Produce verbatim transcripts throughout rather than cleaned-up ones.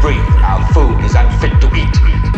breathe. Our food is unfit to eat.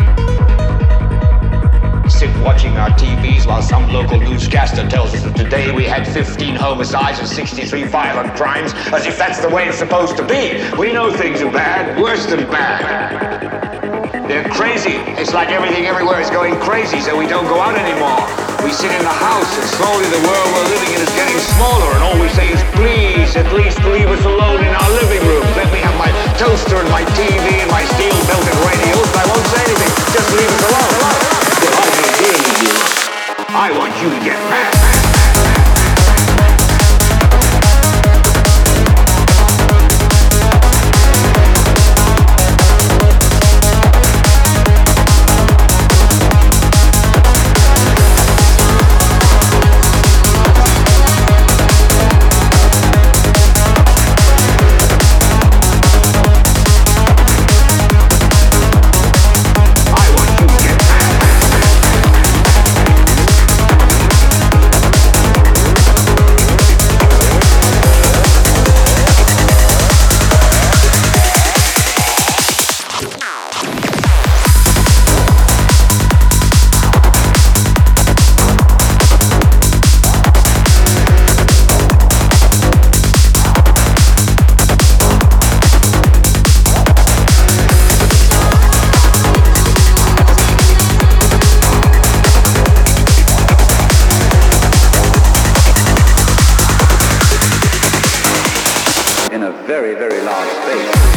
Sit watching our T Vs while some local newscaster tells us that today we had fifteen homicides and sixty-three violent crimes, as if that's the way it's supposed to be. We know things are bad, worse than bad. They're crazy. It's like everything everywhere is going crazy, so we don't go out anymore. We sit in the house, and slowly the world we're living in is getting smaller, and all we say is, please, at least leave us alone in our living rooms. Let me have my toaster and my T V and my steel-belted radios, and I won't say anything. Just leave us alone. Well, I'm not dealing with you. I want you to get mad. In a very, very large space.